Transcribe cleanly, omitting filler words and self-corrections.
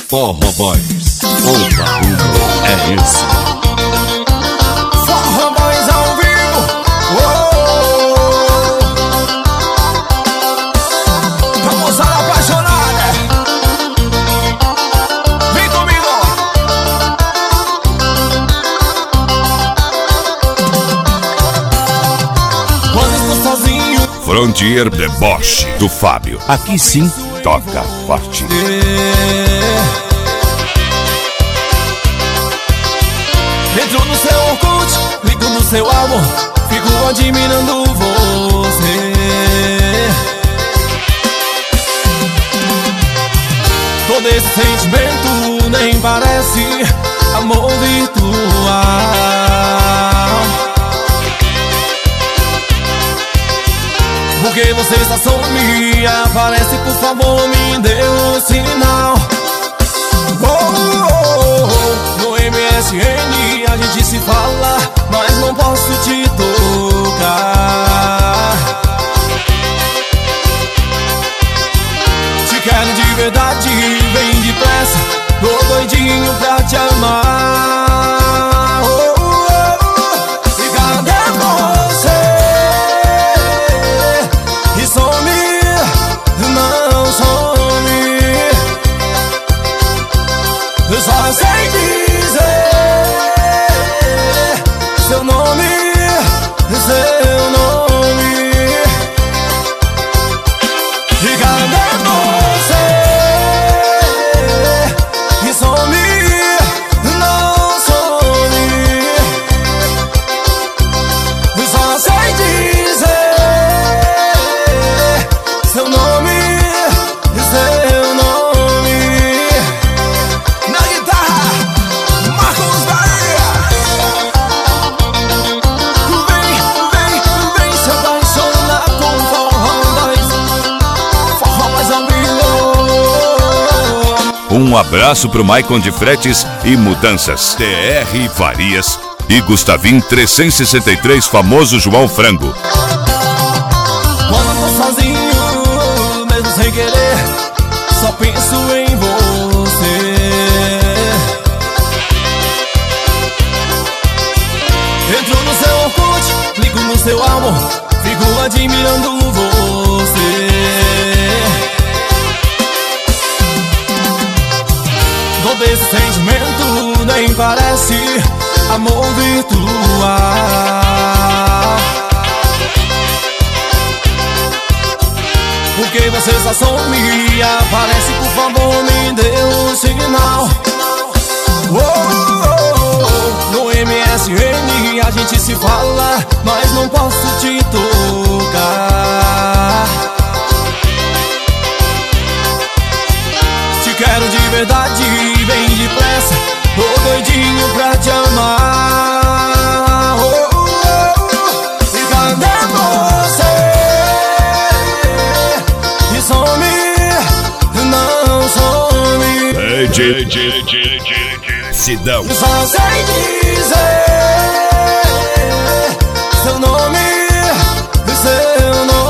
Forró Boys, o barulho é esse. Forró Boys ao vivo. Pra moçada apaixonada, vem comigo. Quando estou sozinho, Frontier Deboche do Fábio. Aqui sim toca forte. entro no seu Orkut, clico no seu álbum, fico admirando você. Todo esse sentimento nem parece amor virtual, porque você está some, aparece, por favor me dê um sinal. No MSN a gente se fala, mas não posso te tocar. Te quero de verdade, vem depressa, tô doidinho pra te amar. E cadê você? E some, não some. Eu só sei dizer seu nome, seu nome. E cadê você? E some, não some. Eu só sei dizer seu nome, seu nome. Na guitarra, Marcos Bahia. Vem se apaixonar com Forró Boys. Forró Boys ao vivo. Um abraço pro Maicon de Fretes e Mudanças, TR Farias e Gustavim 363, famoso João Frango. Quando eu tô sozinho, mesmo sem querer, só penso em você. Entro no seu Orkut, clico no seu álbum, fico admirando você. Todo esse sentimento nem parece amor virtual, porque você só some, aparece, por favor me dê um sinal. No MSN a gente se fala, mas não posso te tocar. Te quero de verdade, vem depressa, tô doidinho pra te amar. E cadê você? E some, não some. Sidão. Eu só sei dizer seu nome, seu nome.